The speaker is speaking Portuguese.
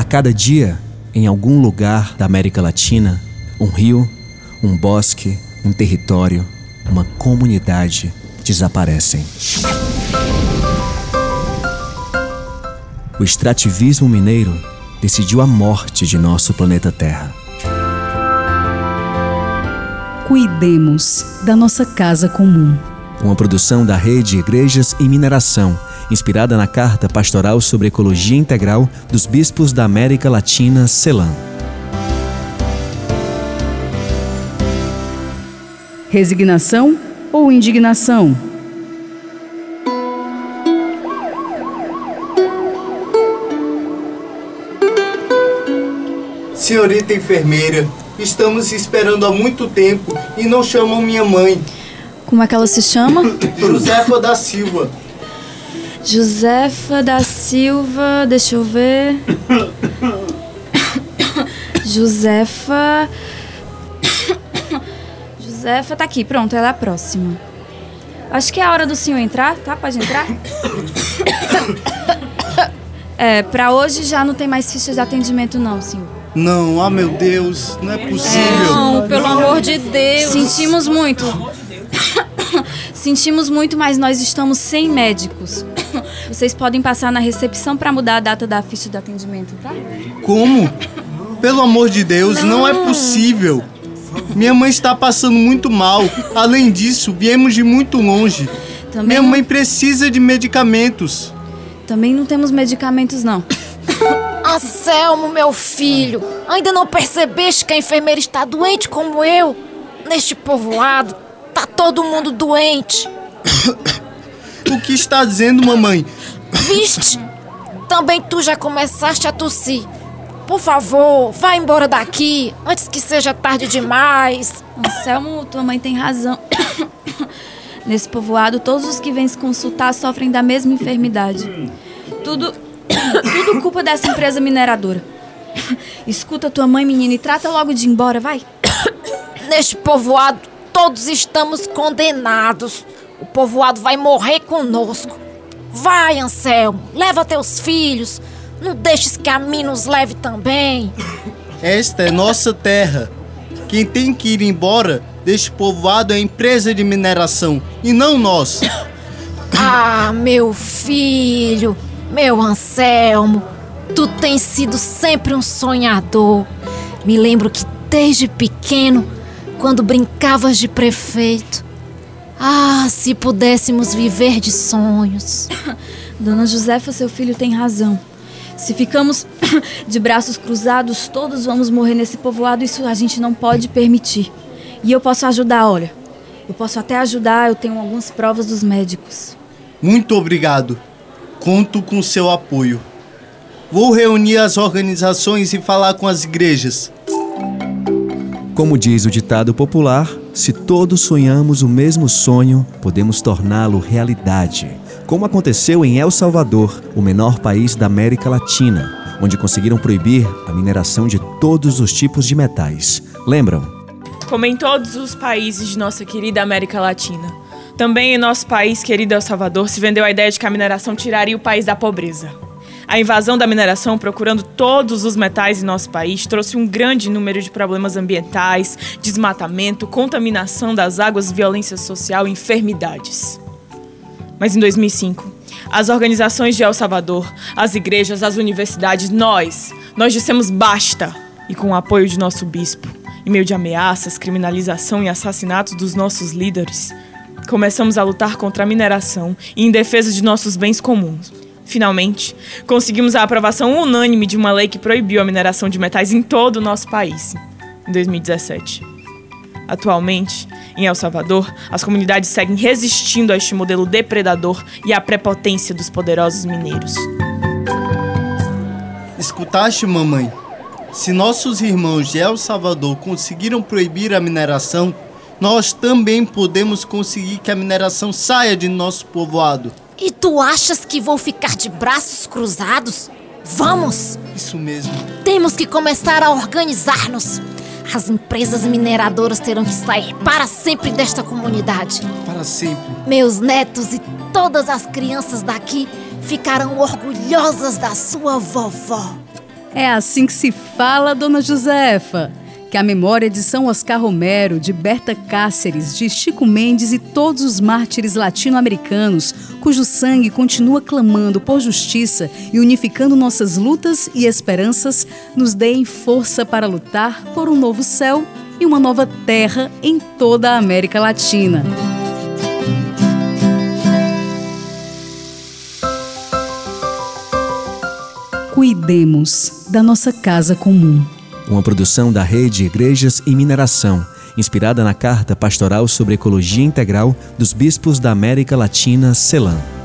cada dia, em algum lugar da América Latina, um rio, um bosque, um território, uma comunidade desaparecem. O extrativismo mineiro decidiu a morte de nosso planeta Terra. Cuidemos da nossa casa comum. Uma produção da Rede Igrejas e Mineração, inspirada na Carta Pastoral sobre Ecologia Integral dos Bispos da América Latina, CELAM. Resignação ou indignação? Senhorita enfermeira, estamos esperando há muito tempo e não chamam minha mãe. Como é que ela se chama? Josefa da Silva. Josefa da Silva, deixa eu ver. Josefa tá aqui, pronto, ela é a próxima. Acho que é a hora do senhor entrar, tá? Pode entrar? Pra hoje já não tem mais fichas de atendimento não, senhor. Não, meu Deus, não é possível. Não, pelo amor de Deus. Sentimos muito. Sentimos muito, mas nós estamos sem médicos. Vocês podem passar na recepção para mudar a data da ficha de atendimento, tá? Como? Pelo amor de Deus, não é possível. Minha mãe está passando muito mal. Além disso, viemos de muito longe. Minha mãe precisa de medicamentos. Também não temos medicamentos, não. Anselmo, meu filho, ainda não percebeste que a enfermeira está doente como eu? Neste povoado, tá todo mundo doente. O que está dizendo, mamãe? Viste? Também tu já começaste a tossir. Por favor, vá embora daqui, antes que seja tarde demais. Anselmo, tua mãe tem razão. Nesse povoado, todos os que vêm se consultar sofrem da mesma enfermidade. Tudo culpa dessa empresa mineradora. Escuta tua mãe, menina, e trata logo de ir embora, vai. Neste povoado, todos estamos condenados. O povoado vai morrer conosco. Vai, Anselmo, leva teus filhos. Não deixes que a mim nos leve também. Esta é nossa terra. Quem tem que ir embora deste povoado é a empresa de mineração, e não nós. Ah, meu filho, meu Anselmo, tu tens sido sempre um sonhador. Me lembro que desde pequeno, quando brincavas de prefeito, se pudéssemos viver de sonhos. Dona Josefa, seu filho tem razão. Se ficamos de braços cruzados, todos vamos morrer nesse povoado. Isso a gente não pode permitir. E eu posso ajudar, olha. Eu posso até ajudar, eu tenho algumas provas dos médicos. Muito obrigado. Conto com seu apoio. Vou reunir as organizações e falar com as igrejas. Como diz o ditado popular, se todos sonhamos o mesmo sonho, podemos torná-lo realidade. Como aconteceu em El Salvador, o menor país da América Latina, onde conseguiram proibir a mineração de todos os tipos de metais. Lembram? Como em todos os países de nossa querida América Latina, também em nosso país querido El Salvador se vendeu a ideia de que a mineração tiraria o país da pobreza. A invasão da mineração, procurando todos os metais em nosso país, trouxe um grande número de problemas ambientais, desmatamento, contaminação das águas, violência social e enfermidades. Mas em 2005, as organizações de El Salvador, as igrejas, as universidades, nós dissemos basta. E com o apoio de nosso bispo, em meio de ameaças, criminalização e assassinatos dos nossos líderes, começamos a lutar contra a mineração e em defesa de nossos bens comuns. Finalmente, conseguimos a aprovação unânime de uma lei que proibiu a mineração de metais em todo o nosso país, em 2017. Atualmente, em El Salvador, as comunidades seguem resistindo a este modelo depredador e à prepotência dos poderosos mineiros. Escutaste, mamãe? Se nossos irmãos de El Salvador conseguiram proibir a mineração, nós também podemos conseguir que a mineração saia de nosso povoado. E tu achas que vou ficar de braços cruzados? Vamos! Isso mesmo. Temos que começar a organizar-nos. As empresas mineradoras terão que sair para sempre desta comunidade. Para sempre. Meus netos e todas as crianças daqui ficarão orgulhosas da sua vovó. É assim que se fala, dona Josefa. Que a memória de São Oscar Romero, de Berta Cáceres, de Chico Mendes e todos os mártires latino-americanos, cujo sangue continua clamando por justiça e unificando nossas lutas e esperanças, nos deem força para lutar por um novo céu e uma nova terra em toda a América Latina. Cuidemos da nossa casa comum. Uma produção da Rede Igrejas e Mineração, inspirada na Carta Pastoral sobre Ecologia Integral dos Bispos da América Latina, CELAM.